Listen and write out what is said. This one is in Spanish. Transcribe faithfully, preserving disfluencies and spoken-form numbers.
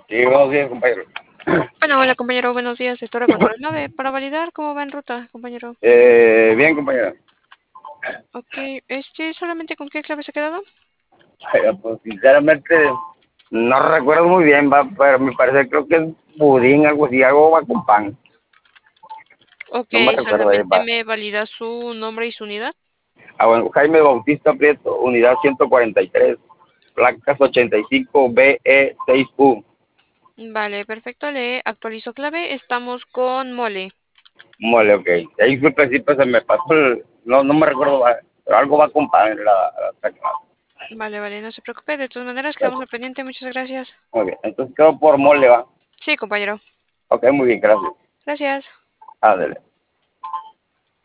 Sí, buenos días, compañero. Bueno, hola compañero, buenos días. Estoy recontrol nueve para validar cómo va en ruta, compañero. Eh, bien, compañero. Ok, este, solamente con qué clave se ha quedado. Ay, pues, sinceramente, no recuerdo muy bien, va, pero me parece, creo que es budín, algo así, algo va con pan. Ok, No me recuerdo bien, solamente va. me valida su nombre y su unidad. Ah, bueno, Jaime Bautista Prieto, unidad ciento cuarenta y tres, placas ochenta y cinco B E seis U. Vale, perfecto, le actualizo clave. Estamos con mole. Mole, ok. Ahí disculpe, sí, pues se me pasó el, no, no me recuerdo, va, pero algo va con pan, la, la, la- Vale, vale, no se preocupe. De todas maneras, quedamos al pendiente. Muchas gracias. Muy bien, entonces quedo por mole, va. Sí, compañero. Ok, muy bien, gracias. Gracias. Ándale.